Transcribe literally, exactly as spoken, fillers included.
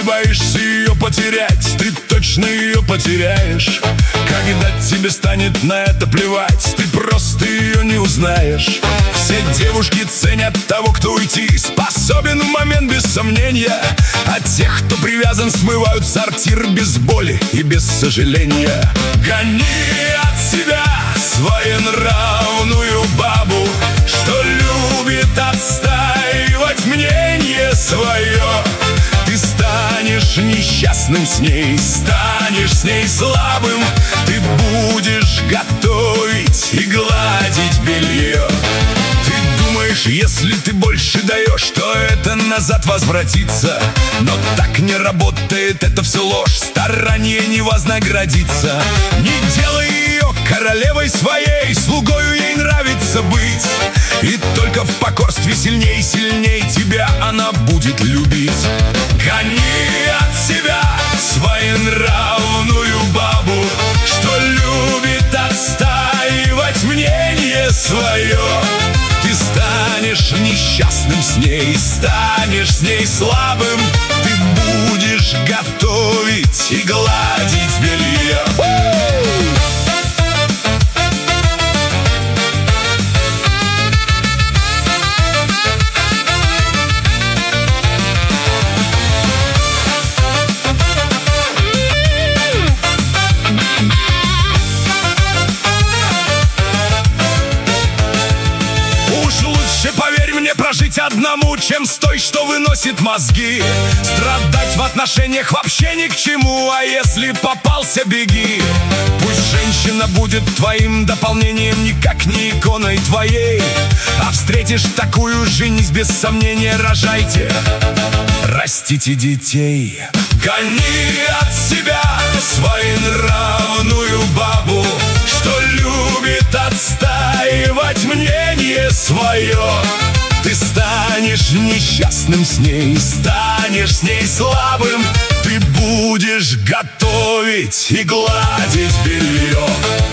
ты боишься ее потерять, ты точно ее потеряешь. Когда тебе станет на это плевать, ты просто ее не узнаешь. Все девушки ценят того, кто уйти способен в момент без сомнения. А тех, кто привязан, смывают сортир без боли и без сожаления. Гони от себя своенравную бабу, что любит отстаивать мнение свое. Ты станешь несчастным с ней, станешь с ней слабым. Ты будешь готовить и гладить белье. Ты думаешь, если ты больше даешь, то это назад возвратится. Но так не работает, это все ложь, старание не вознаградится. Не делай ее королевой своей, слугою ей нравится быть. И только в покорстве сильней, сильней тебя она будет любить. Гони от себя своенравную бабу, что любит отстаивать мнение свое. Ты станешь несчастным с ней, станешь с ней слабым. Ты будешь готовить и гладить белье. Поверь мне, прожить одному, чем с той, что выносит мозги. Страдать в отношениях вообще ни к чему, а если попался, беги. Пусть женщина будет твоим дополнением, никак не иконой твоей. А встретишь такую, женись без сомнения, рожайте, растите детей. Гони от себя своенравную бабу, что любит отстаивать мнение свое. Ты станешь несчастным с ней, станешь с ней слабым. Ты будешь готовить и гладить белье.